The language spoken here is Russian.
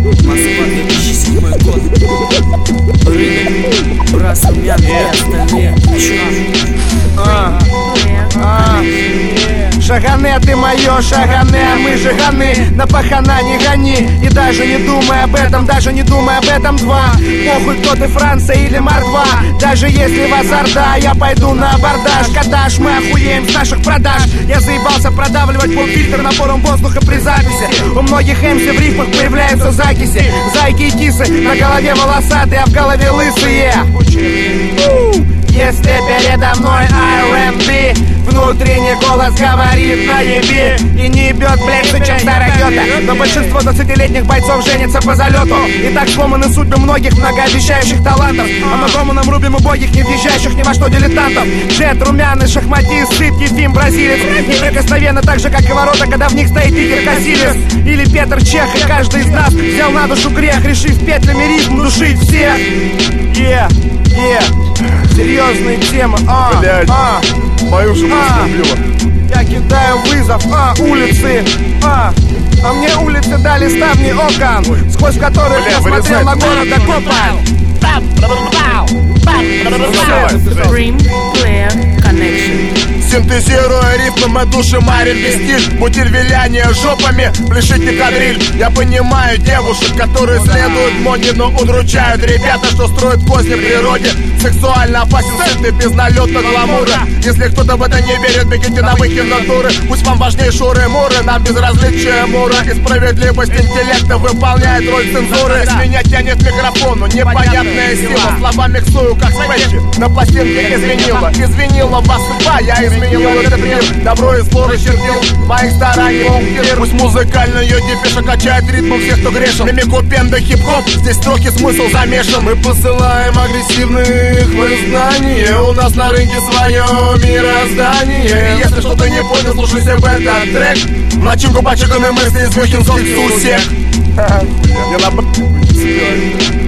Москва, 2007 год. Рынок, брас, румян и остальные. Шагане, ты мое, шагане, а мы жиганы. На пахана не гони, и даже не думай об этом, даже не думай об этом, два. Похуй, кто ты, Франция или Мордва. Даже если вас орда, я пойду на абордаж. Каташ, мы охуеем с наших продаж. Я заебался продавливать полфильтра напором воздуха при записи. У многих MC в рифмах появляются закиси. Зайки и кисы, на голове волосатые, а в голове лысые. Если передо мной R&B, внутренний голос говорит наеби. И не бьет, блядь, сучен старогёта. Но большинство 20-летних бойцов женятся по залету. И так сломаны судьбы многих многообещающих талантов. А мы дома нам рубим убогих, не въезжающих ни во что дилетантов. Джет, румяный, шахматист, сыт, Ефим, бразилец. Неприкосновенно так же, как и ворота, когда в них стоит Игорь Кассилис. Или Петр Чех, и каждый из нас взял на душу грех, решив петлями ритм душить всех. Серьезные темы, блядь, мою жену оскорбила. Я кидаю вызов, улицы, а мне улицы дали ставни окон, сквозь которые я смотрел на город окопан. Supreme Player Connection. Синтезируя рифмы, мы души марим без стиль. Бутиль виляния жопами, пляшите кадриль. Я понимаю девушек, которые следуют моде, но удручают ребята, что строят козни природе. Сексуально опасен сытый без налета гламура. Если кто-то в это не верит, бегите на выход натуры. Пусть вам важнее шуры-муры, нам безразличие мура. И справедливость интеллекта выполняет роль цензуры. С меня тянет микрофону, непонятная сила. Слова миксую, как спэчи, на пластинке извинила вас судьба, я изменил этот мир. Добро и зло расчертил моих стараний. Пусть музыкальную депеша качает ритмом всех, кто грешен. Мимику, пенда, хип-хоп, здесь строки смысл замешан. Мы посылаем агрессивных в знания. У нас на рынке свое мироздание. И если что-то не понял, слушайся в этот трек. Начинку почеканной мысли из Мюхенских сусек. Я на